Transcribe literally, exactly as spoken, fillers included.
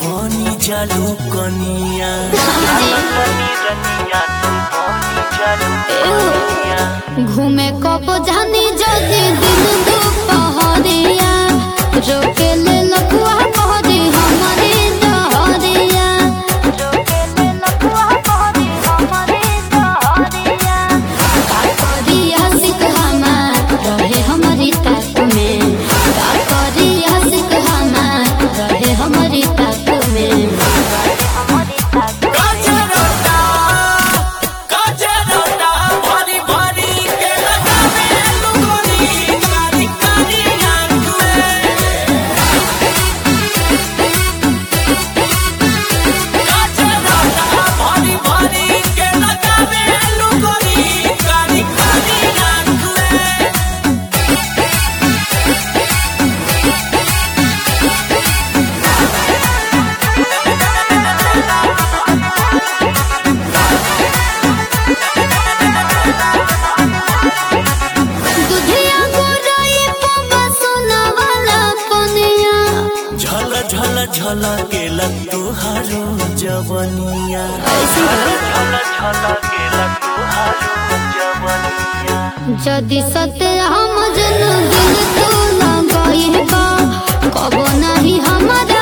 बनी जालू कनिया घूमे कब जानी जदी दिन दुपहरिया रोके ले लखुआ पहरी हमारी डहरिया रोके ले लखुआ पहरी हमारी डहरिया का करिया सिक हमार रहे हमारी ताक में का करिया सिक हमार रहे हमारी ताक में हमारी ताक झल के तुहारो जवनिया झल झल के तुहारो जवनिया जदि सत्य हम जन दिल तो लगाई बा कबो नहीं हमारा